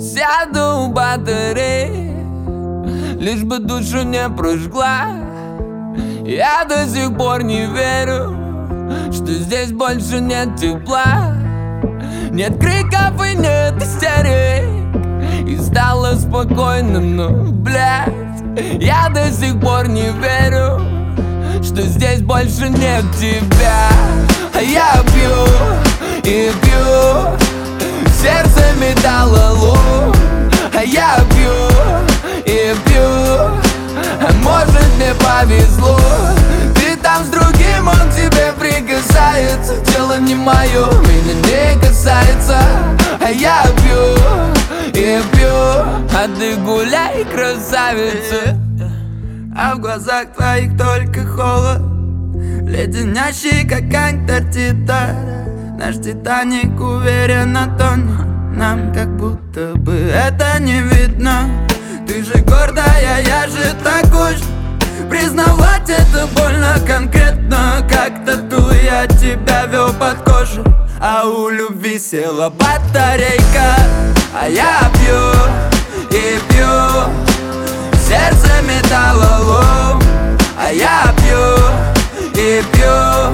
Сяду у батареи, лишь бы душу не прожгла. Я до сих пор не верю, что здесь больше нет тепла. Нет криков и нет истерик, и стало спокойно, но, блядь, я до сих пор не верю, что здесь больше нет тебя. А я пью и пью, сердце металлолом. А я пью и пью, а может мне повезло. Ты там с другим, он к тебе прикасается. Дело не мое, меня не касается. А я пью и пью, а ты гуляй, красавица. А в глазах твоих только холод, леденящий, как Антарктида. Наш Титаник уверенно тонет, нам как будто бы это не видно. Ты же гордая, я же такой же. Признавать это больно конкретно, как тату я тебя вел под кожу. А у любви села батарейка. А я пью и пью, сердце металлолом. А я пью и пью,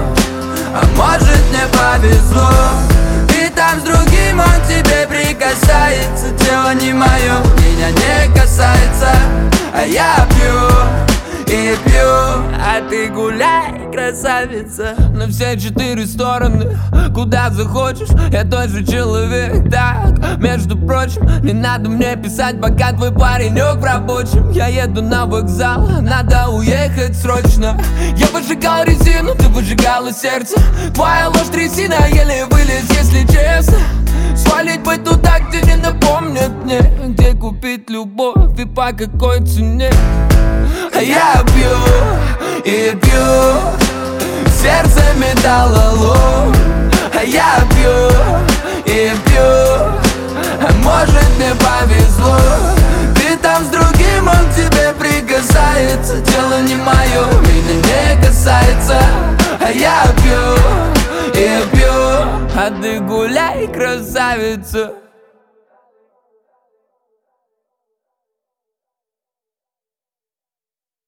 а может мне повезло. Ты там с другим, он к тебе прикасается. Дело не мое, меня не касается. А я пью и пью, а ты гуляй, красавица. На все 4 стороны, куда захочешь, я тот же человек. Так, между прочим, не надо мне писать, пока твой паренек в рабочем. Я еду на вокзал, надо уехать срочно. Я выжигал резину, ты выжигала сердце. Твоя ложь трясина, еле вылез, если честно. Свалить бы туда, где не напомнят мне, где купить любовь и по какой цене. А я пью и пью, сердце металлолом. А я пью и пью, а может мне повезло. Ты там с другим, он к тебе прикасается. Дело не мое, меня не касается. А я пью и пью, а ты гуляй, красавица.